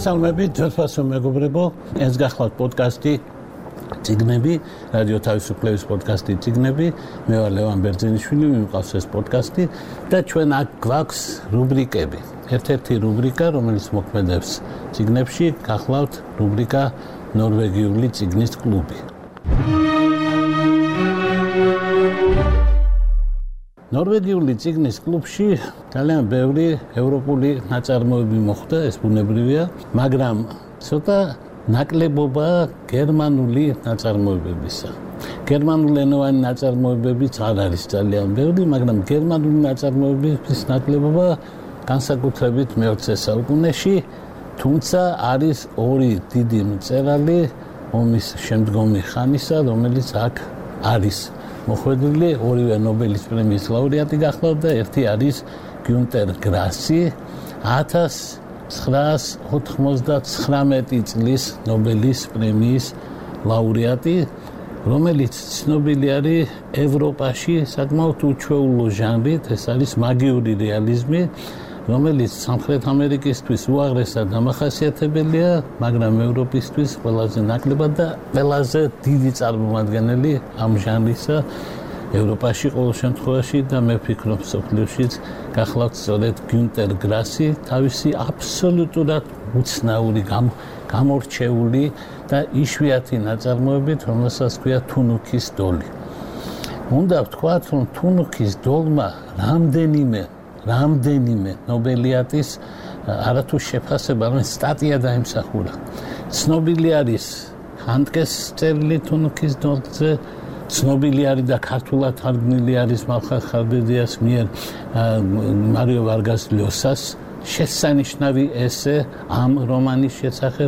მოგესალმებით, ძვირფასო მეგობრებო, ეს გახლავთ პოდკასტი ციგნები, რადიო თავისუფლების პოდკასტი ციგნები. მე ვარ ლევან ბერძენიშვილი, მიმყავს ეს პოდკასტი და ჩვენ აქ გვაქვს რუბრიკები. ერთ-ერთი რუბრიკა, რომელიც მოქმედებს ციგნებში, გახლავთ რუბრიკა ნორვეგიული ციგნის კლუბი. ნორვეგიული ციგნის კლუბში ძალიან ბევრი ევროპული ნაწარმოები მოხდა, ეს ბუნებრივია, მაგრამ ცოტა ნაკლებობა გერმანული ნაწარმოებებისა. გერმანულენოვანი ნაწარმოებებიც არ არის ძალიან ბევრი, მაგრამ გერმანული ნაწარმოებების ნაკლებობა განსაკუთრებით მე-20 საუკუნეში, თუმცა არის ორი დიდი მწერალი ომის შემდგომი ხანისა, რომელიც აქ არის მოხვედრილი, ორივე ნობელის პრემიის ლაურეატი გახლავთ და ერთი არის გიუნტერ გრასი, 1999 წლის ნობელის პრემიის ლაურეატი, რომელიც ცნობილი არის ევროპაში საკმაოდ უჩვეულო ჟანრით, ეს არის მაგიური რეალიზმი, რომელიც სამხრეთ ამერიკისთვის უაღრესად დამახასიათებელია, მაგრამ ევროპისთვის ყველაზე ნაკლებად და ყველაზე დიდი წარმომადგენელი ამ ჟანრისა ევროპაში ყოველ შემთხვევაში და მე ვფიქრობ მსოფლიოშიც გახლავთ სწორედ გიუნტერ გრასი, თავისი აბსოლუტურად უცნაური, გამორჩეული და იშვიათი ნაწარმოებით, რომელსაც ქვია თუნუქის დოლი. უნდა ვთქვათ, რომ თუნუქის დოლმა რამდენიმე ნობელიატის არათუ შეფასება, რომელიც სტატია დაიმსახურა. ცნობილი არის ჰანტკეს წერილი თუნუქის დოლზე, ცნობილი არის და ქართულად თარგმნილი არის მალხარ ხარბედიას მიერ მარიო ვარგას ლიოსას შესანიშნავი ესე ამ რომანის შესახებ.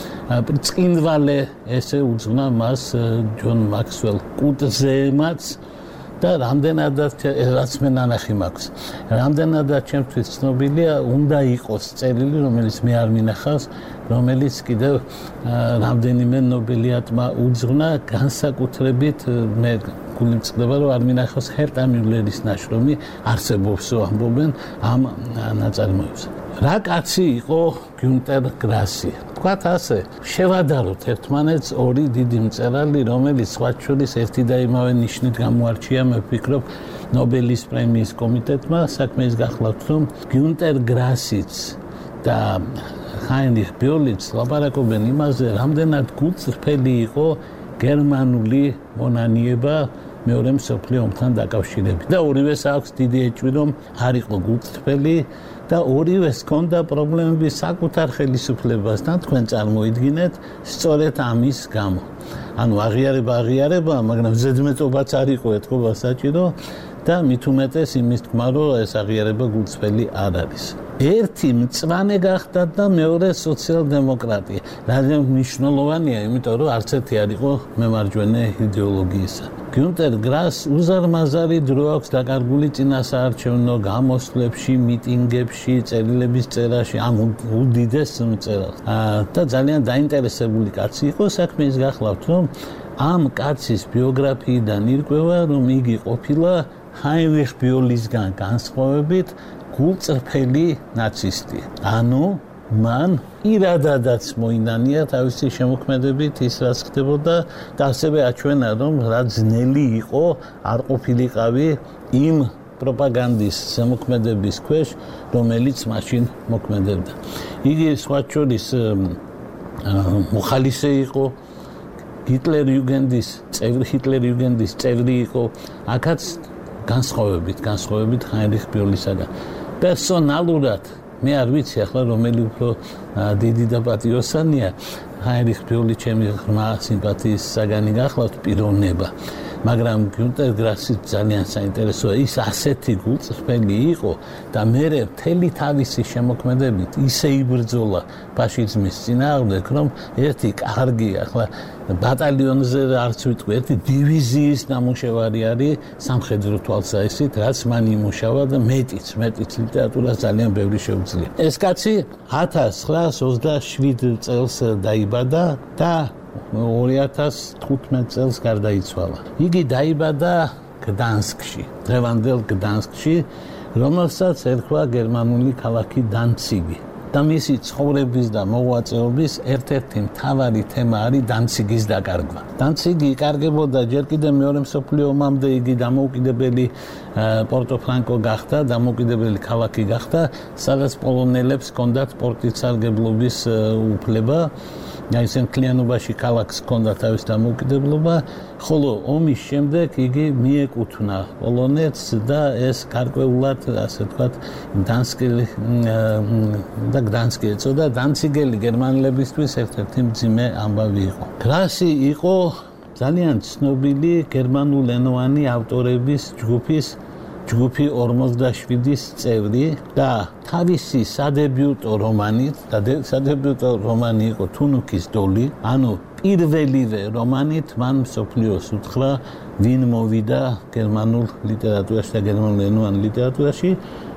ბრწყინვალე ესე უძღვნა მას ჯონ მაქსველ კუტზემაც და რამდენადაც რაც მე ნანახი მაქვს. რამდენადაც ჩემთვის ცნობილია, უნდა იყოს წერილი, რომელიც მე არ მინახავს, რომელიც კიდევ რამდენიმე ნობელიატმა უძღვნა, განსაკუთრებით მე გული მწყდება, რომ არ მინახავს ჰერტა მიულერის ნაშრომი, არსებობსო ამბობენ ამ ნაწარმოებს. რა კაცი იყო გიუნტერ გრასი? ვთქვათ ასე, შევადაროთ ერთმანეთს ორი დიდი მწერალი, რომელიც სხვათა შორის ერთი და იმავე ნიშნით გამოარჩია, მე ვფიქრობ, ნობელის პრემიის კომიტეტმა. საქმე ის გახლავთ, რომ გიუნტერ გრასიც და ჰაინრიხ ბიოლიც ლაპარაკობენ იმაზე, რამდენად გულწრფელი იყო გერმანული მონანიება მეორე მსოფლიო ომთან დაკავშირებით. და ორივეს აქვს დიდი ეჭვი, რომ არ იყო გულწრფელი და ორივეს ჰქონდა პრობლემები საკუთარ ხელისუფლებასთან, თქვენ წარმოიდგინეთ, სწორედ ამის გამო. ანუ აღიარება, მაგრამ ზედმეტობაც არ იყო ეთქობა საჭირო და მით უმეტეს იმის თქმა, რომ ეს აღიარება გულწრფელი არ არის. ერთი მწვანე გახდა და მეორე სოციალ-დემოკრატია. რადგან მნიშვნელოვანია, იმიტომ რომ არც ერთი არ იყო მემარჯვენე იდეოლოგიისა. გიუნტერ გრას უზარმაზარი დრო აქვს დაკარგული წინასაარჩევნო გამოსვლებში, მიტინგებში, წერილების წერაში, ამ უდიდეს მწერალს. და ძალიან დაინტერესებული კაცი იყო, საქმე ის გახლავთ, რომ ამ კაცის ბიოგრაფიიდან ირკვევა, რომ იგი ყოფილა ჰაინრიხ ბიოლისგან განსხვავებით გულწრფელი ნაცისტი. ანუ მან ირადადაც მოინანია თავისი შემოქმედებით ის რაც ხდებოდა და ასევე აჩვენა, რომ რა ძნელი იყო არ ყოფილიყავი იმ პროპაგანდის შემოქმედების ქვეშ, რომელიც მაშინ მოქმედებდა. იგი სხვათა შორის მოხალისე იყო, ჰიტლერ იუგენდის წევრი იყო, აქაც განსხვავებით ჰაინრიხ ბიოლისაგან. პერსონალურად მე არ ვიცი ახლა რომელი უფრო დიდი და პატიოსანია, ჰაინრიხ ბიოლი ჩემი ღრმა სიმპათიის საგანი გახლავთ პიროვნება. მაგრამ გიუნტერ გრასი ძალიან საინტერესოა, ის ასეთი გულწრფელი იყო და მერე მთელი თავისი შემოქმედებით ისე იბრძოლა ფაშიზმის წინააღმდეგ, რომ ერთი კარგი ახლა ბატალიონზე არც ვიტყვი, ერთი დივიზიის ნამუშევარი არის სამხედრო თვალსაჩინით, რაც მან იმუშავა და მეტიც ლიტერატურას ძალიან ბევრი შეუძლია. ეს კაცი 1927 წელს დაიბადა და 2015 წელს გარდაიცვალა. იგი დაიბადა გდანსკში, დღევანდელ გდანსკში, რომელსაც ერქვა გერმანული ქალაქი დანციგი. და მისი ცხოვრების და მოღვაწეობის ერთ-ერთი მთავარი თემა არის დანციგის დაკარგვა. დანციგი იკარგებოდა ჯერ კიდევ მეორე მსოფლიო ომამდე იგი დამოუკიდებელი პორტო-ფრანკო გახდა, დამოუკიდებელი ქალაქი გახდა, სადაც პოლონელებს ჰქონდათ პორტით სარგებლობის უფლება. ისინი მთლიანობაში ქალაქს ჰქონდა თავის დამოუკიდებლობა, ხოლო ომის შემდეგ იგი მიეკუთვნა პოლონეთს და ეს გარკვეულად, ასე ვთქვათ, გდანსკი ეწოდა. დანციგელი გერმანელებისთვის ერთ-ერთი მძიმე ამბავი იყო. გრასი იყო ძალიან ცნობილი გერმანულენოვანი ავტორების ჯგუფი 47-ის წევრი და თავისი სადებიუტო რომანი იყო თუნუქის დოლი, ანუ პირველივე რომანით მან მსოფლიოს უთხრა, ვინ მოვიდა გერმანულ ლიტერატურაში და გერმანულენოვან ლიტერატურაში.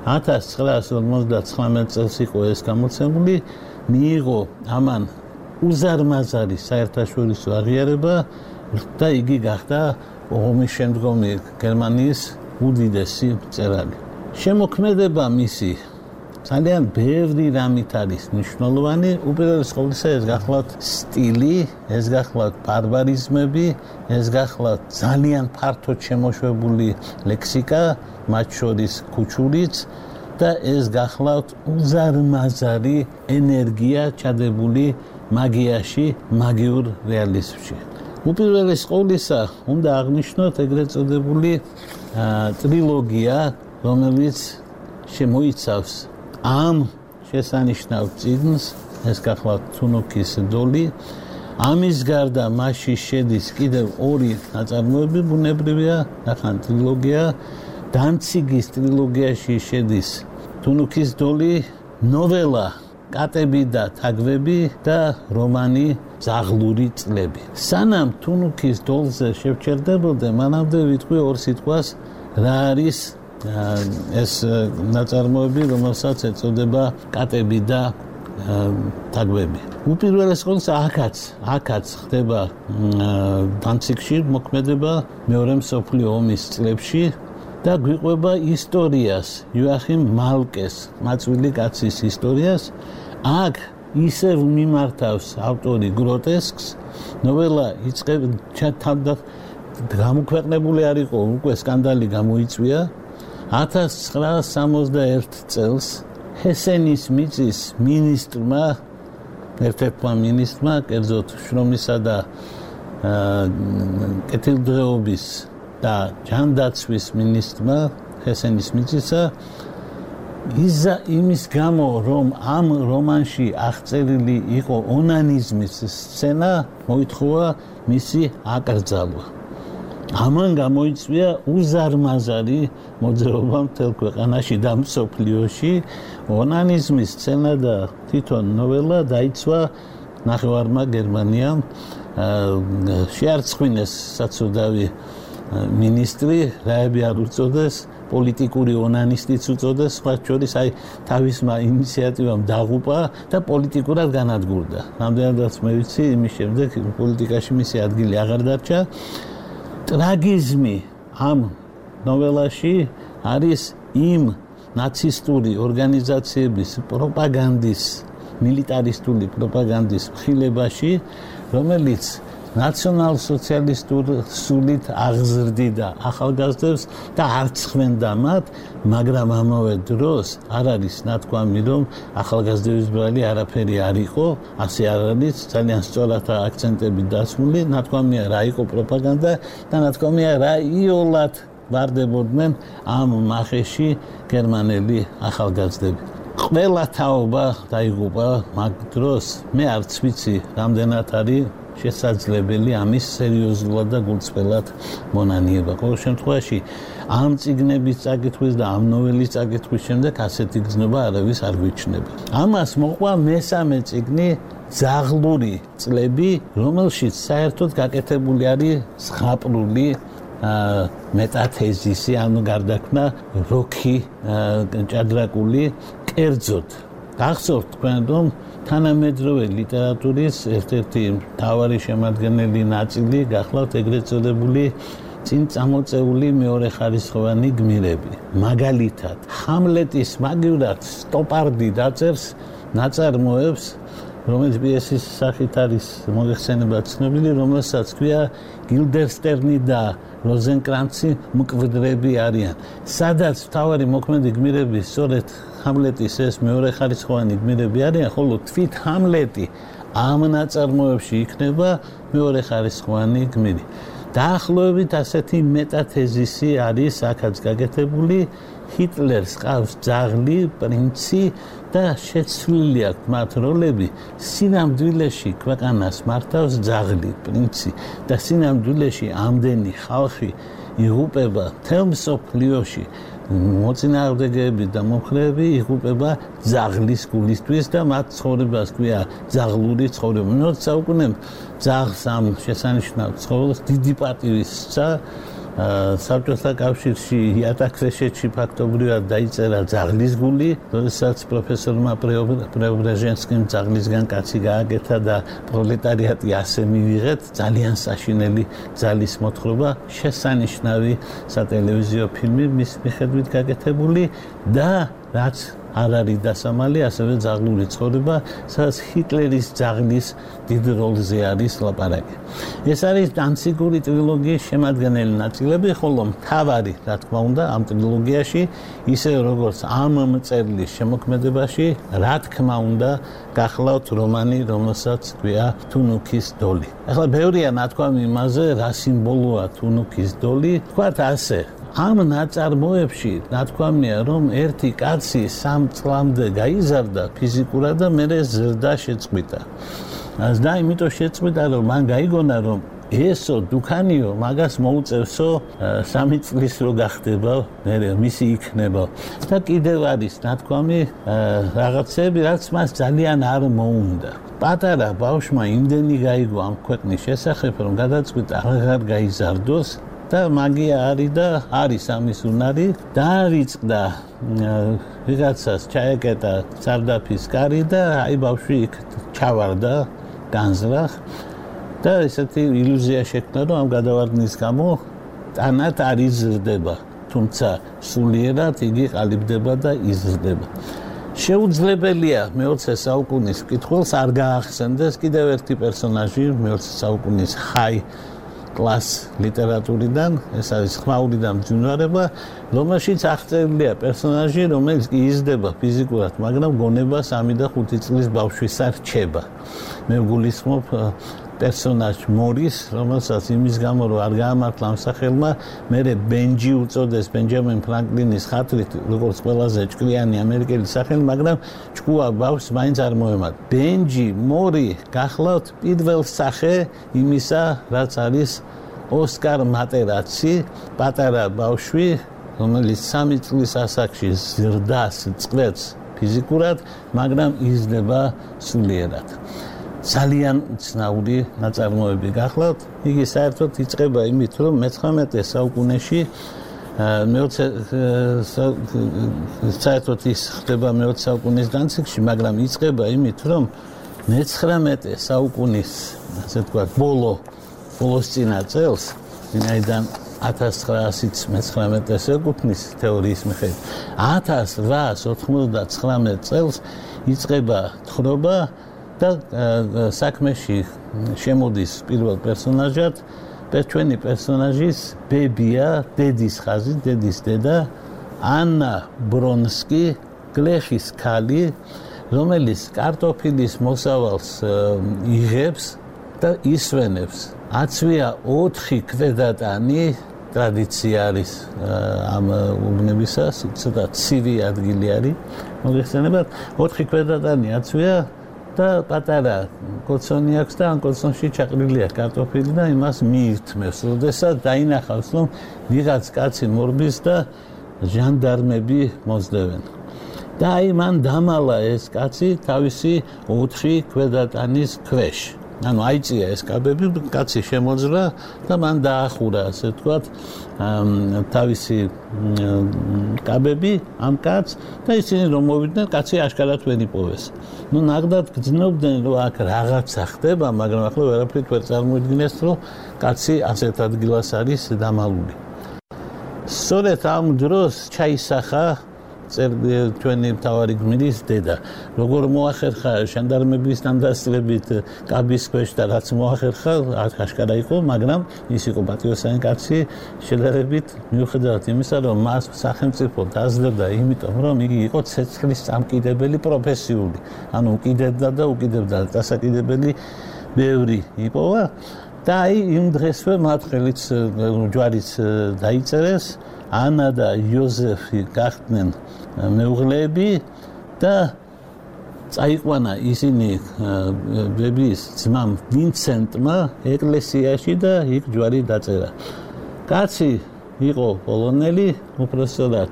1959 წელს იყო ეს გამოცემული, მიიღო ამან უზარმაზარი საერთაშორისო აღიარება და იგი გახდა ომის შემდგომი გერმანიის უდიდესი მწერალი. შემოქმედება მისი ძალიან ბევრი რამით არის მნიშვნელოვანი. უპირველეს ყოვლისა ეს გახლავთ სტილი, ეს გახლავთ ბარბარიზმები, ეს გახლავთ ძალიან ფართოდ შემოშვებული ლექსიკა, მათ შორის ქუჩურიც და ეს გახლავთ უზარმაზარი ენერგია ჩადებული მაგიაში, მაგიურ რეალიზმში. უპირველეს ყოვლისა უნდა აღნიშნოთ ეგრეთ წოდებული ტრილოგია, რომელიც შემოიცავს ამ შესანიშნავ წიგნს, ეს გახლავთ თუნუქის დოლი. ამის გარდა მასში შედის კიდევ ორი ნაწარმოები, ბუნებრივია, ნახან ტრილოგია. დანციგის ტრილოგიაში შედის თუნუქის დოლი, ნოველა კატები და თაგვები და რომანი ზაღლური წლები. სანამ თუნუქის დოლზე შევჩერდებოდე, მანამდე ვიტყვი ორ სიტყვას, რა არის ეს ნაწარმოები, რომელსაც ეწოდება კატები და თაგვები. უპირველეს ყოვლისა აქაც ხდება დანციგში მოქმედება მეორე მსოფლიო ომის წლებში და გვიყვება ისტორიას, იოახიმ მალკეს, მაწვილი კაცის ისტორიას. აქ ისევ მიმართავს ავტორი გროტესკს, ნოველა იწყება გამოქვეყნებული არ იყო, უკვე სკანდალი გამოიწვია. 1961 წელს ჰესენის მიწის მინისტრმა, ერთ-ერთმა მინისტრმა, კერძოდ შრომისა და კეთილდღეობის და ჯანდაცვის მინისტრმა ჰესენის მიწისა იმის გამო, რომ ამ რომანში აღწერილი იყო ონანიზმის სცენა, მოითხოვა მისი აკრძალვა. ამან გამოიწვია უზარმაზარი მოძრაობა მთელ ქვეყანაში და მსოფლიოში. ონანიზმის სცენა და თვითონ ნოველა დაიცვა ნახევარმა გერმანიამ, შეარცხვინეს საცოდავი მინისტრი, რაები არ უწოდეს, პოლიტიკური ონანისტიც უწოდეს, სხვა შორის თავისმა ინიციატივამ დაღუპა და პოლიტიკურად განადგურდა. რამდენადაც მე ვიცი, იმის შემდეგ პოლიტიკაში მისი ადგილი აღარ დარჩა. ტრაგიზმი ამ ნოველაში არის იმ ნაცისტური ორგანიზაციების პროპაგანდის, მილიტარისტული პროპაგანდის მხილებაში, რომელიც ნაციონალ-სოციალისტურ სულით აღზრდიდა ახალგაზრდებს და არც ხვენდა მათ, მაგრამ ამავე დროს არ არის ნათქვამი, რომ ახალგაზრდების ბრალი არაფერი არ იყო, ასე არ არის, ძალიან სწორად აქცენტები დასმული, ნათქვამია რა იყო პროპაგანდა და ნათქვამია რა იოლად ვარდებოდნენ ამ მახეში გერმანელი ახალგაზრდები. ყველა თაობა დაიღუპა მაგ დროს, მე არც ვიცი, რამდენად არის შესაძლებელი ამის სერიოზულად და გულწრფელად მონანიება. ყოველ შემთხვევაში ამ წიგნების წაკითხვის და ამ ნოველის წაკითხვის შემდეგ ასეთი გზნობა არავის არ გვიჩნდება. ამას მოყვა მესამე წიგნი ზაღლური წლები, რომელშიც საერთოდ გაკეთებული არის ზღაპრული მეტათეზისი, ანუ გარდაქმნა როქი ჭადრაკული. კერძოდ გახსოვთ თქვენ, რომ თანამედროვე ლიტერატურის ერთ-ერთი მთავარი შემადგენელი ნაწილი გახლავთ ეგრეთ წოდებული წინ წამოწეული მეორეხარისხოვანი გმირები. მაგალითად, ჰამლეტის მაგივრად სტოპარდი დაწერს ნაწარმოებს, რომელიც პიესის სახით არის მოიხსენებად ცნობილი, რომელსაც ქვია გილდერსტერნი და როზენკრანცი მკვდრები არიან. სადაც მთავარი მოქმედი გმირები სწორედ ჰამლეტის ეს მეორეხარისხოვანი გმირები არიან, ხოლო თვით ჰამლეტი ამ ნაწარმოებში იქნება მეორეხარისხოვანი გმირი. დაახლოებით ასეთი მეტათეზისი არის აქაც გაკეთებული. ჰიტლერს ყავს ძაღლი, პრინცი და შეცვლილი აქვს მათ როლები. სინამდვილეში ქვეყანას მართავს ძაღლი, პრინცი და სინამდვილეში ამდენი ხალხი იღუპება მთელ მსოფლიოში. მოწინააღმდეგეები და მომხრეები იღუპება ძაღლის გულისთვის და მათ ცხოვრებას ქვია ძაღლური ცხოვრება. მე-20 საუკუნემ ძაღლს ამ შესანიშნავ ცხოველს დიდი პატივი სცა. საბჭოთა კავშირში იატაკქვეშეთში ფაქტობრივად დაიწერა ძაღლის გული, როდესაც პროფესორმა პრეობრაჟენსკიმ ძაღლისგან კაცი გააკეთა და პროლეტარიატი ასე მივიღეთ, ძალიან საშინელი ძალის მოთხრობა, შესანიშნავი სატელევიზიო ფილმი მის მიხედვით გაკეთებული და რაც არ არის დასამალი, ასევე ძაღლური ცხოვრება, სადაც ჰიტლერის ძაღლის დიდ როლზე არის ლაპარაკი. ეს არის დანციგური ტრილოგიის შემადგენელი ნაწილები, ხოლო მთავარი, რა თქმა უნდა, ამ ტრილოგიაში, ისე როგორც ამ მწერლის შემოქმედებაში, რა თქმა უნდა, გახლავთ რომანი, რომელსაც ქვია თუნუქის დოლი. ახლა ბევრია ნათქვამი იმაზე, რა სიმბოლოა თუნუქის დოლი, თქვათ ასე. ამ ნაწარმოებში ნათქვამია, რომ ერთი კაცი 3 წლამდე გაიზარდა ფიზიკურად და მერე ზრდა შეწყვიტა. და იმიტომ შეწყვიტა, რომ მან გაიგონა, რომ ესო დუქანიო მაგას მოუწევსო 3 წლის რო გახდება, მერე მისი იქნება. და კიდევ არის ნათქვამი რაღაცები, რაც მას ძალიან არ მოუნდა. პატარა ბავშვმა იმდენი გაიგო ამ ქვეყნის შესახებ, რომ გადაწყვიტა აღარ გაიზარდოს. და მაგია არის და არის ამის უნარი. დაარიწყდა ვიღაცას ჩაეკეტა სარდაფის კარი და აი ბავშვი იქ ჩავარდა განზრახ და ესეთი ილუზია შექმნა, რომ ამ გადავარდნის გამო ტანად არ იზრდება, თუმცა სულიერად იგი ყალიბდება და იზრდება. შეუძლებელია მე-20 საუკუნის მკითხველს არ გაახსენდეს კიდევ ერთი პერსონაჟი მე-20 საუკუნის ჰაი კლას ლიტერატურიდან, ეს არის ხმაური და მძვინვარება, რომელშიც აღწერილია პერსონაჟი, რომელიც კი იზრდება ფიზიკურად, მაგრამ გონება 3 და 5 წლის ბავშვისა რჩება. მე გულისხმობ პერსონაჟ მორის, რომელსაც იმის გამო რომ არ გაამართლა ამ სახელმა, მერე ბენჯი უწოდეს ბენჯამინ ფრანკლინის ხათრით, როგორც ყველაზე ჭკვიანი ამერიკელი სახელი, მაგრამ ჭკუა ბავშვს მაინც არ მოემატ. ბენჯი მორი გახლავთ პირველ სახე იმისა, რაც არის ოსკარ მატერაცი, პატარა ბავშვი, რომელიც 3 წლის ასაკში ზრდას წყვეტს ფიზიკურად, მაგრამ იზრდება სულიერად. ძალიან ცნაური ნაწარმოები გახლავთ. იგი საერთოდ იწყება იმით, რომ მე-19 საუკუნეში საერთოდ ის ხდება მე-20 საუკუნის განციკში, მაგრამ იწყება იმით, რომ მე-19 საუკუნის, ასე ვთქვათ, ბოლოს წინა წელს, ვინაიდან 1919 ეკუთვნის თეორიის მიხედვით, 1899 წელს იწყება თხრობა და საქმეში შემოდის პირველ პერსონაჟად ჩვენი პერსონაჟის ბებია, დედის ხაზი, დედის დედა ანა ბრონსკი, გლეხის ქალი, რომელიც კარტოფილის მოსავალს იღებს და ისვენებს. აცვია 4 ქვედატანი, ტრადიცია არის ამ უბნებისას, ცოტა ცივი ადგილი არის, მოგეხსენებათ, 4 ქვედატანი აცვია და პატარა კოცონი აქვს და ამ კოცონში ჩაყრილია კარტოფილი და იმას მიირთმევს. როდესაც დაინახავს, რომ ვიღაც კაცი მორბის და ჟანდარმები მოძლებენ. და აი მან დამალა ეს კაცი თავისი 4 ქვედატანის ქვეშ. ანუ აიწია ეს კაბები, კაცი შემოძრა და მან დაახურა, ასე ვთქვათ, თავისი კაბები ამ კაცს და ისინი რომ მოვიდნენ, კაცი აშკარად ვერ იპოვეს. ნუ ნახდათ გძნობდნენ, რომ აქ რაღაცა ხდება, მაგრამ ახლა ვერაფრით ვერ წარმოიდგინეს, რომ კაცი ასეთ ადგილას არის დამალული. სწორედ ამ დროს ჩაისახა ჩვენი მთავარი გმირის დედა. როგორ მოახერხა ჟანდარმებისთან დასწრებით კაბის ქვეშ და რაც მოახერხა, აშკარა იყო, მაგრამ ის იყო პატრიოტული კაცი, შედარებით მიუხედავად იმისა, რომ მას სახელმწიფო დაძლევდა, იმიტომ რომ იგი იყო ცეცხლის წამკიდებელი პროფესიული. ანუ უკიდებდა და უკიდებდა დასაკიდებელი ბევრი იპოვა და აი იმ დღესვე მათ ხელით ჯვარიც დაიწერეს. ანა და იოზეფი გახდნენ მეუღლეები და წაიყვანა ისინი ბებიის ძმამ ვინცენტმა ეკლესიაში და იქ ჯვარი დაწერა. კაცი იყო პოლონელი, უпростоდად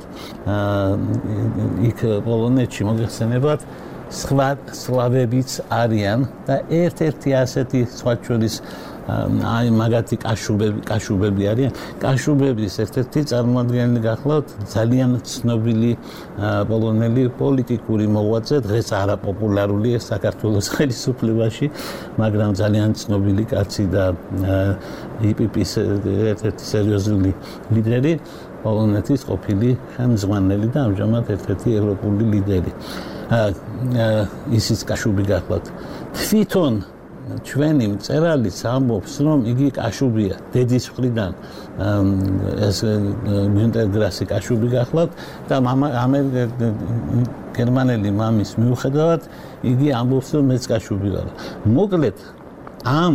იქ პოლონეთში მოგეხსენებათ სხვა სლავებიც არიან და ერთ-ერთი ასეთი სხვა შორის აი მაგათი კაშუბები არიან. კაშუბების ერთ-ერთი წარმოადგენელი გახლავთ ძალიან ცნობილი პოლონელი პოლიტიკური მოღვაწე, დღეს არაპოპულარულია საქართველოს ხელისუფლებაში, მაგრამ ძალიან ცნობილი კაცი და იპიპის ერთ-ერთი სერიოზული ლიდერი, პოლონეთის ყოფილი ხელმძღვანელი და ამჟამად ერთ-ერთი ევროპული ლიდერი. ისიც კაშუბი გახლავთ. თვითონ ჩვენი მწერალიც ამბობს, რომ იგი კაშუბია, დედის მხრიდან ეს გუნტერ გრასი კაშუბი გახლავთ და გერმანელი მამის მიუხედავად იგი ამბობს, რომ მეც კაშუბი ვარ. მოკლედ ამ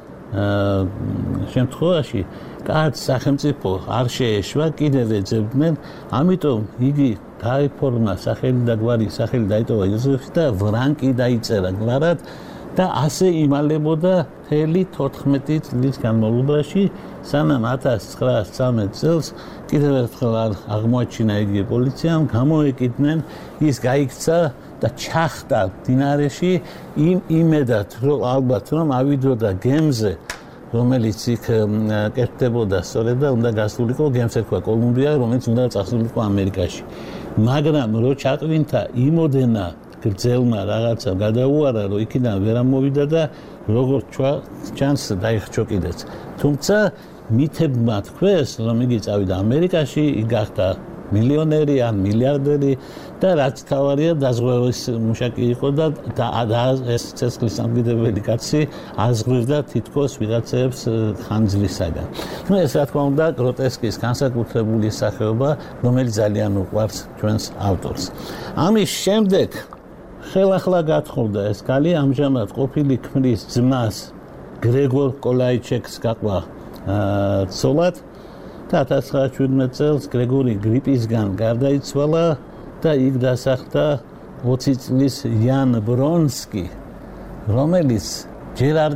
შემთხვევაში კაცს სახელმწიფო არ შეეშვა, კიდევ ეძებდნენ, ამიტომ იგი დაიფორმა სახელი და გვარი, სახელი დაიტოვა იოზეფი და ვრანკი დაიწერა გლარად და ასე იმალებოდა მთელი 14 წლის განმავლობაში, სანამ 1913 წელს კიდევ ერთხელ აღმოაჩინა იგი პოლიციამ, გამოეკიდნენ, ის გაიქცა და ჩახტა მდინარეში იმედად, რომ ალბათ რომ ავიდოდა გემზე, რომელიც იქ კეთდებოდა სწორედ და უნდა გასულიყო გემს ერქვა კოლუმბია, რომელიც უნდა წასულიყო ამერიკაში. მაგრამ რო ჩატვინთა იმოდენა გრძელმა რაღაცა გადაუარა, რომ იქიდან ვერ ამოვიდა და როგორც ჩანს დაიხჩო კიდეც. თუმცა მითებმა თქვეს, რომ იგი წავიდა ამერიკაში, იგი გახდა მილიონერი ან მილიარდერი და რაც თავარია დაზღვევის მუშაკი იყო და ეს ცეცხლის სამგიდებელი კაცი აზღვევდა თითქოს ვიღაცებს ხანძრისაგან. ნუ ეს რა თქმა უნდა გროტესკის განსაკუთრებული სახეობა, რომელიც ძალიან უყვარს ჩვენს ავტორს. ამის შემდეგ ხელახლა გათხოვდა ეს ქალი, ამჟამად ყოფილი ქმრის ძმას გრეგორ კოლაიჩეკს გაყვა ცოლად და 1917 წელს გრეგორი გრიპისგან გარდაიცვალა და იქ დასახლდა 20 წლის იან ბრონსკი, რომელიც ჯერ არ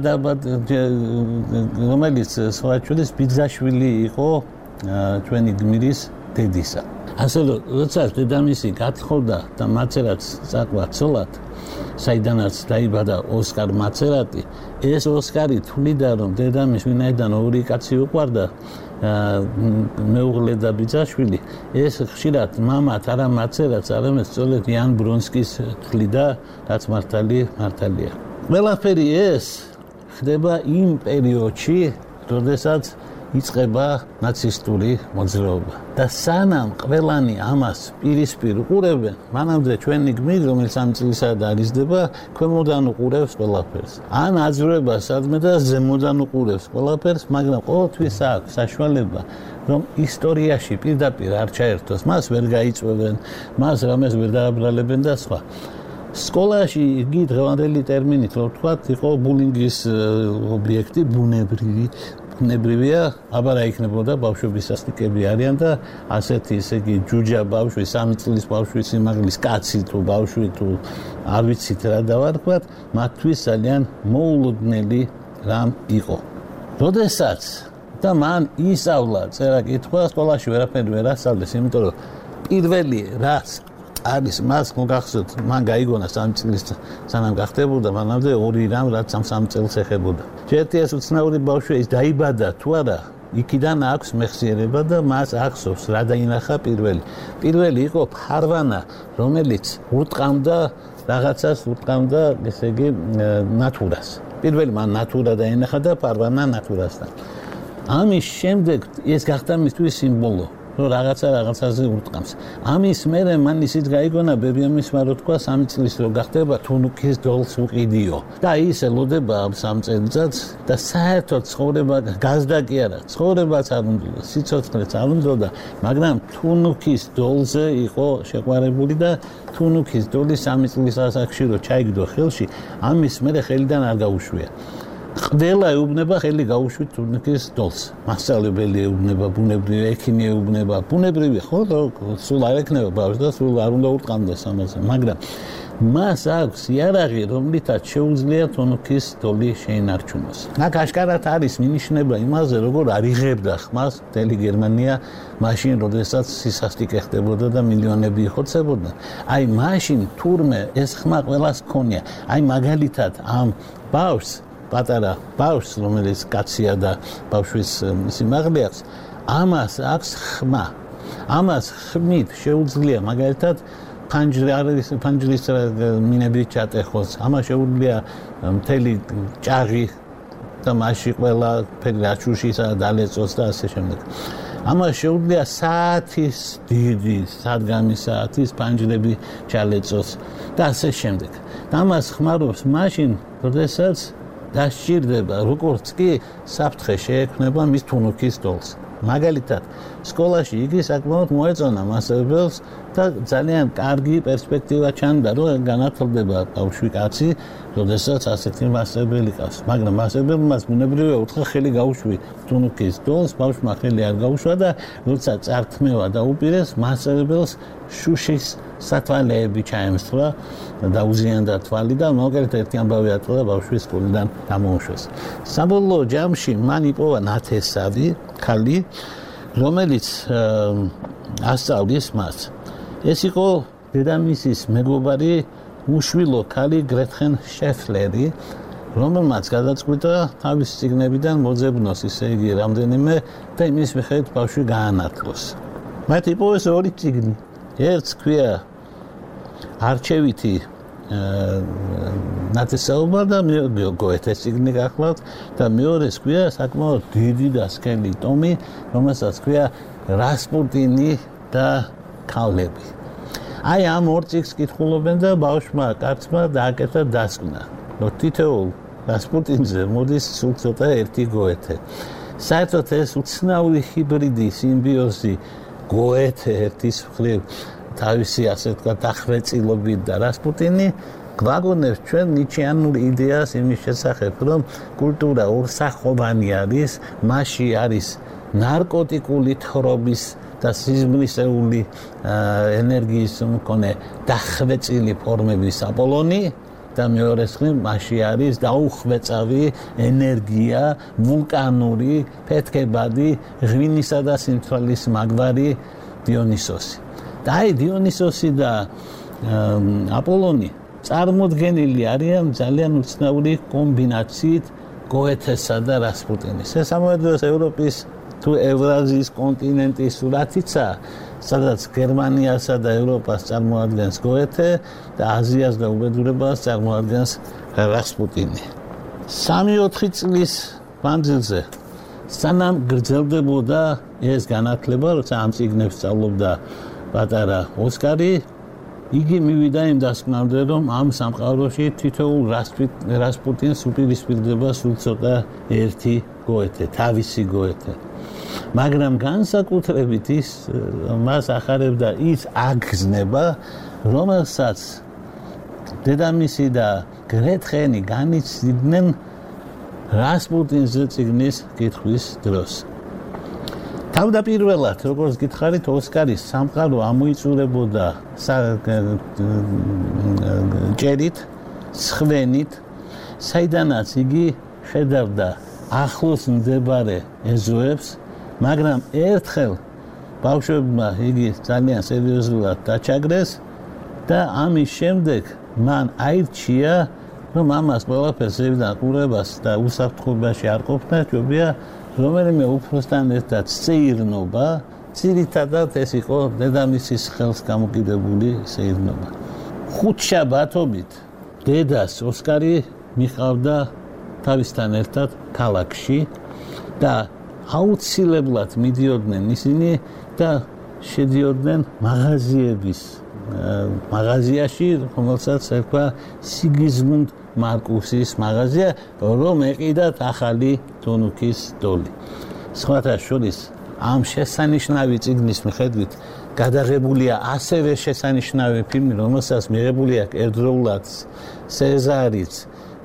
რომელიც სხვა შორის ბიძაშვილი იყო ჩვენი გმირის დედისა. ასე რომ, როცა დედამისი გათხოვდა და მაცერატს წაყვა ცოლად, საიდანაც დაიბადა ოსკარ მაცერატი, ეს ოსკარი თვლიდა, რომ დედამის ვინაიდან ორი კაცი უყვარდა, მეუღლე და ბიძაშვილი, ეს ხშირად მამათ არა მაცერატს, არამედ სწორედ იან ბრონსკის თვლიდა, რაც მართალია. ყველაფერი ეს ხდება იმ პერიოდში, როდესაც იწყება ნაცისტური მოძრაობა. და სანამ ყველანი ამას პირისპირ უყურებენ, მანამდე ჩვენი გმირი, რომელიც ამ წლისაა და არიზდება, ქვემოდან უყურებს ყველაფერს. ან აძვრება სადმე და ზემოდან უყურებს ყველაფერს, მაგრამ ყოველთვის აქვს საშუალება, რომ ისტორიაში პირდაპირ არ ჩაერთოს, მას ვერ გაიწვევენ, მას რამეს ვერ დააბრალებენ და სხვა. სკოლაში იგი დღევანდელი ტერმინით რო ვთქვათ, იყო ბულინგის ობიექტი, ბუნებრივია, აბა რა იქნებოდა, ბავშვების სასტიკები არიან და ასეთი, ესე იგი, ჯუჯა ბავშვი, 3 წლის ბავშვი, სიმაღლის კაცი თუ ბავშვი თუ არ ვიცით რა დავარქვათ, მათთვის ძალიან მოულოდნელი რამ იყო. როდესაც და მან ისწავლა წერა-კითხვა, სკოლაში ვერაფერი ვერ ასწავლეს, იმიტომ რომ პირველი რაც არის მას მოგახსოვთ, მან გაიგონა 3 წლის სანამ გახდებოდა, მანამდე 2 რამ რაც 3 წელს ეხებოდა. ერთი ეს უცნაური ბავშვი ის დაიბადა თუ არა, იქიდან აქვს მეხსიერება და მას ახსოვს რა დაინახა პირველი. პირველი იყო ფარვანა, რომელიც უტყამდა რაღაცას, ესე იგი, ნატურას. პირველი მან ნატურა დაინახა და ფარვანა ნატურასთან. ამის შემდეგ ეს გახდა მისთვის სიმბოლო. რომ რაღაცაზე ურტყამს. ამის მერე მან ისიც გაიგონა ბებიამისმა რო თქვა 3 წლის რო გახდება თუნუქის დოლს უყიდიო და ის ელოდება ამ 3 წელიწადს და საერთოდ ცხოვრება გაზდა კი არა, ცხოვრებაც არ უნდა, სიცოცხლეც არ უნდა, მაგრამ თუნუქის დოლზე იყო შეყვარებული და თუნუქის დოლის 3 წლის ასაკში რო ჩაიგდო ხელში, ამის მერე ხელიდან არ გაუშვია. ყველა ეუბნება ხელი გაუშვით თუნუქის დოლს. მასწავლებელი ეუბნება, ბუნებრივი ექიმი ეუბნება, ბუნებრივი ხო, სულ არ ეკნება ბავშვს და სულ არ უნდა ურტყამდეს ამაზე, მაგრამ მას აქვს იარაღი, რომლითაც შეუძლია თუნუქის დოლი შეინარჩუნოს. აქ აშკარად არის მინიშნება იმაზე, როგორ არ იღებდა ხმას მთელი გერმანია მაშინ, როდესაც სისასტიკე ხდებოდა და მილიონები იხოცებოდა. აი მაშინ თურმე ეს ხმა ყველას ჰქონია. აი მაგალითად ამ ბავშვს პატარა ბავშვს, რომელიც კაცია და ბავშვის სიმაღლე აქვს, ამას აქვს ხმა. ამას ხმით შეუძლია მაგალითად ფანჯრის მინებით ჩატეხოს. ამას შეუძლია მთელი ჭაღი და მასში ყველა რაჭუშისა დალეწოს და ასე შემდეგ. ამას შეუძლია საათის დიდი სადგამი საათის ფანჯრები ჩალეწოს და ასე შემდეგ. ამას ხმარობს მაშინ, როდესაც დასჭირდება, როგორც კი საფრთხე შეექმნება მის თუნუქის დოლს. მაგალითად, სკოლაში იგი საკმაოდ მოეწონა მასწავლებელს და ძალიან კარგი პერსპექტივა ჩანდა, რომ განათლდება ბავშვი კაცი, როდესაც ასეთი მასწავლებელი ყავს. მაგრამ მასწავლებელმა ბუნებრივია უთხრა ხელი გაუშვი თუნუქის დოლს, ბავშვმა ხელი არ გაუშვა და როცა წართმევა დაუპირეს, მასწავლებელს შუშის სათვალეები ჩაემსხვრა და უზიანდა თვალი და მაგალითად ერთი ამბავი ატყდა ბავშვის სკოლიდან გამოუშვეს. საბოლოო ჯამში მან იპოვა ნათესავი ქალი, რომელიც ასწავლის მას. ეს იყო დედამისის მეგობარი უშვილო ქალი გრეტხენ შეფლერი, რომელმაც გადაწყვიტა თავის წიგნებიდან მოძებნოს, ისე იგი რამდენიმე და იმის მიხედვით ბავშვი გაანათლოს. მათ იპოვეს ორი წიგნი. ერთს ქვია არჩევითი ნათესაობა და გოეთეს წიგნი გახლავთ და მეორეს ქვია საკმაოდ დიდი და სქელი ტომი, რომელსაც ქვია რასპუტინი და ქალები. აი ამ ორ წიგნს კითხულობენ და ბავშვმა კაცმა დააკეთა დასკვნა, რომ თითოეულ რასპუტინზე მოდის სულ ცოტა ერთი გოეთე. საერთოდ ეს უცნაური ჰიბრიდი სიმბიოზი გოეთე ერთის მხრივ თავისი ასე ვთქვათ დახვეწილობით და რასპუტინი გვაგონებს ჩვენ ნიჩეანურ იდეას იმის შესახებ, რომ კულტურა ორსახობანი არის, მასში არის ნარკოტიკული თხრობის და სიზმრისეული ენერგიის მქონე დახვეწილი ფორმების აპოლონი და მეორე მხრივ მასში არის დაუხვეწავი ენერგია, ვულკანური ფეთქებადი, ღვინისა და სიმთვრალის მაგვარი დიონისოსი. და აი დიონისოსი და აპოლონი წარმოდგენილი არიან ძალიან უცნაური კომბინაციით გოეთესა და რასპუტინის. ეს ამავდროულად ევროპის თუ ევრაზიის კონტინენტის სურათიცა, სადაც გერმანიასა და ევროპას წარმოადგენს გოეთე და აზიას და უბედურებას წარმოადგენს რასპუტინი. 3-4 წლის მანძილზე სანამ გრძელდებოდა ეს განათლება, როცა ამ წიგნებს სწავლობდა პატარა ოსკარი, იგი მივიდა იმ დასკვნამდე, რომ ამ სამყაროში თითოეულ რასპუტინს უპირისპირდება სულ ცოტა ერთი გოეთე, თავისი გოეთე. მაგრამ განსაკუთრებით მას ახარებდა ის აგზნება, რომელსაც დედამისი და გრეტხენი განიცდიდნენ რასპუტინზე წიგნის კითხვის დროს. თავდაპირველად, როგორც გითხარით, ოსკარის სამყარო ამოიწურებოდა ჭერით, სხვენით, საიდანაც იგი ხედავდა ახლოს მდებარე ეზოებს, მაგრამ ერთხელ ბავშვებმა იგი ძალიან სერიოზულად დაჩაგრეს და ამის შემდეგ მან აირჩია, რომ ამას ყველაფერს ზევიდან ყურებას და უსაფრთხოებაში არ ყოფნა, ჯობია რომელიმე უფროსთან ერთად სეირნობა, ძირითადად ეს იყო დედამისის ხელს გამოკიდებული სეირნობა. 5 შაბათობით დედას ოსკარი მიყავდა თავისთან ერთად ქალაქში და აუცილებლად მიდიოდნენ ისინი და შედიოდნენ მაღაზიაში, რომელსაც ერქვა სიგიზმუნდ მარკუსის მაღაზია, რომ ეყიდათ ახალი თუნუქის დოლი. სხვათა შორის ამ შესანიშნავი წიგნის მიხედვით გადაღებულია ასევე შესანიშნავი ფილმი, რომელსაც მიღებული აქვს ერთდროულად სეზარიც,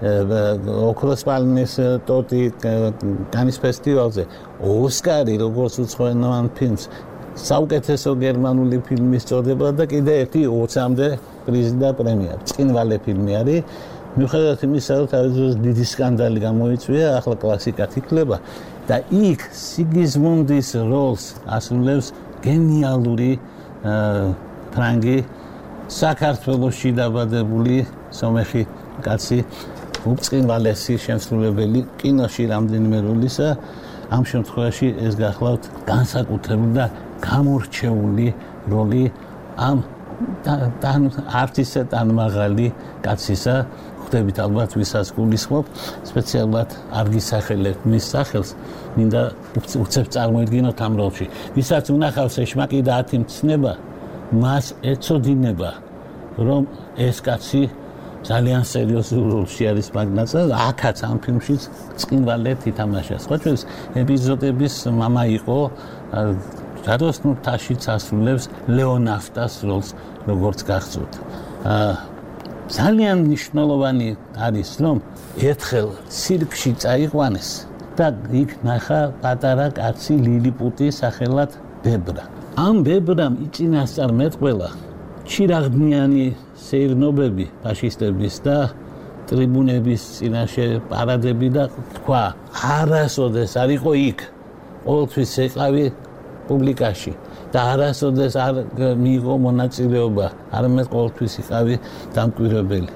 ოქროს პალმის ტოტი კანის ფესტივალზე, ოსკარი როგორც უცხოენოვან ფილმს, საუკეთესო გერმანული ფილმის წოდება და კიდე ერთი 20-მდე პრიზი და პრემია. ბრწყინვალე ფილმი არის. მიუხედავად იმისა, რომ თავის დროს დიდი სკანდალი გამოიწვია, ახლა კლასიკად იქნება და იქ სიგიზმუნდის როლს ასრულებს გენიალური ფრანგი საქართველოში დაბადებული სომეხი კაცი, ბრწყინვალესი შემსრულებელი, კინოში რამდენიმე როლისა. ამ შემთხვევაში ეს გახლავთ განსაკუთრებული და გამორჩეული როლი ამ არც ისე მაღალი კაცისა. ხვდებით ალბათ ვისაც გულისხმობ, სპეციალურად არ გისახელებთ მის სახელს, მინდა უცებ წარმოიდგინოთ ამ როლში. ვისაც უნახავს ეშმაკი და 10 მცნება, მას ეწოდინება, რომ ეს კაცი ძალიან სერიოზულ როლში არის მაგნაცა, აქაც ამ ფილმშიც ბრწყინვალედ ითამაშა. სხვა ჩვენს ეპიზოდების მამა იყო ჯადოსნურთაშიც ასრულებს ლეონავტას როლს, როგორც გახსოვთ. ძალიან მნიშვნელოვანი არის, რომ ერთხელ ცირკში წაიყვანეს და იქ ნახა პატარა კაცი ლილიპუტი სახელად ბებრა. ამ ბებრამ იწინასწარმეტყველა ჩირაღდნიანი სეირნობები ფაშისტების და ტრიბუნების წინაშე პარადები და თქვა, არასოდეს არ იყო იქ, ყოველთვის ეყავი პუბლიკაში და არასოდეს არ მიიღო მონაწილეობა, არამედ ყოველთვის იყავი დამკვირვებელი.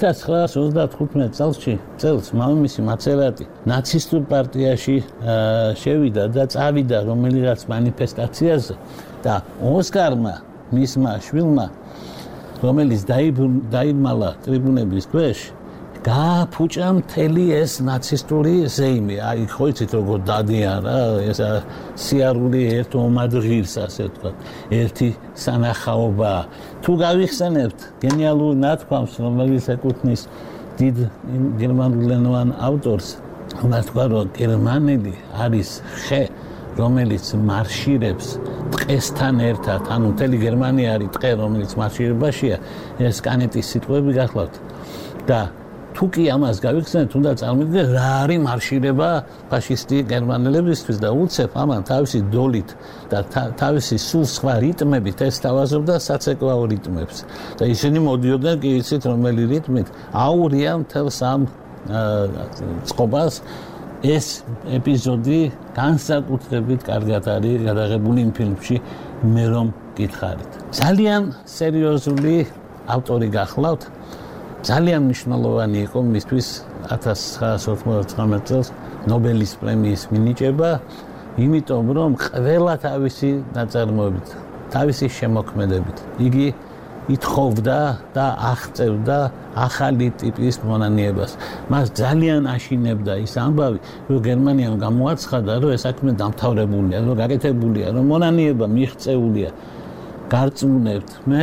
1935 წელს მამამისი მაცერატი ნაცისტურ პარტიაში შევიდა და წავიდა რომელიღაც მანიფესტაციაზე და ოსკარმა მისმა შვილმა, რომელიც დაიბმალა ტრიბუნების ქვეშ, გააფუჭა მთელი ეს ნაცისტური ზეიმი. აი, ხო იცით როგორ დადიან რა, ეს სიარული ერთ ომად ღირს, ასე ვთქვათ, ერთი სანახაობა. თუ გავიხსენებთ გენიალურ ნათქვამს, რომელიც ეკუთვნის დიდ გერმანულენოვან ავტორს, რომელს თქვა, რომ გერმანელი არის ხე, რომელიც მარშირებს ტყესთან ერთად, ანუ მთელი გერმანია არის ტყე, რომელიც მარშირებაშია, ეს კანეტის სიტყვები გახლავთ და თუ კი ამას გავიხსენებთ, უნდა წარმოვიდგინოთ, რა არის მარშირება ფაშისტი გერმანელებისთვის და უცებ ამან თავისი დოლით და თავისი სულ სხვა რიტმებით ესთავაზებდა საცეკვაო რიტმებს. და ისინი მოდიოდნენ, კი იცით, რომელი რიტმით, აურია მთელს ამ წყობას. ეს ეპიზოდი განსაკუთრებით კარგად არის გადაღებული იმ ფილმში, მე რომ გითხარით. ძალიან სერიოზული ავტორი გახლავთ. ძალიან მნიშვნელოვანი იყო მისთვის 1999 წელს ნობელის პრემიის მინიჭება, იმიტომ რომ ყველა თავისი ნაწარმოებით, თავისი შემოქმედებით იგი ითხოვდა და აღწევდა ახალი ტიპის მონანიებას. მას ძალიან აშინებდა ის ამბავი, რომ გერმანიამ გამოაცხადა, რომ ეს საქმე დამთავრებულია, რომ გაკეთებულია, რომ მონანიება მიღწეულია. გარწმუნებთ, მე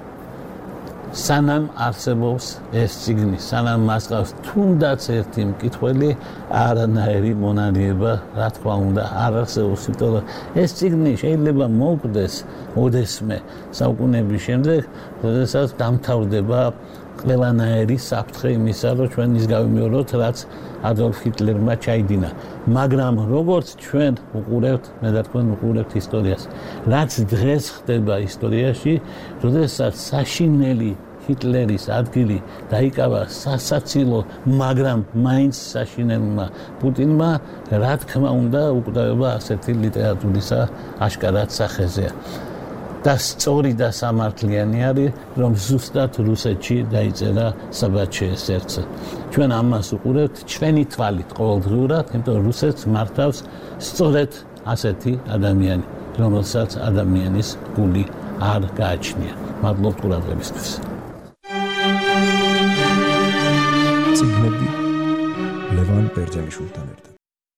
სანამ არსებობს ეს წიგნი, სანამ მას ყავს თუნდაც ერთი მკითხველი, არანაირი მონანიება, რა თქმა უნდა, არ არსებობს, იმიტომ რომ ეს წიგნი შეიძლება მოუკვდეს ოდესმე საუკუნეების შემდეგ, როდესაც დამთავრდება ყველანაირი საფრთხე იმისა, რომ ჩვენ ის გავიმეოროთ, რაც ადოლფ ჰიტლერმა ჩაიდინა. მაგრამ როგორც ჩვენ უყურებთ, მე და თქვენ უყურებთ ისტორიას, რაც დღეს ხდება ისტორიაში, როდესაც საშინელი ჰიტლერის ადგილი დაიკავა სასაცილო, მაგრამ მაინც საშინელმა პუტინმა, რა თქმა უნდა, უკვდავება ასეთი ლიტერატურისა აშკარად სახეზეა. და სწორი და სამართლიანი არის, რომ ზუსტად რუსეთში დაიწერა საბაჩეეს სერდზე. ჩვენ ამას უყურებთ ჩვენი თვალით ყოველდღიურად, იმიტომ რომ რუსეთს მართავს სწორედ ასეთი ადამიანი, რომელსაც ადამიანის გული არ გააჩნია. მადლობთ ყურადღებისთვის. წიგნები ლევან ბერძენიშვილთან ერთად.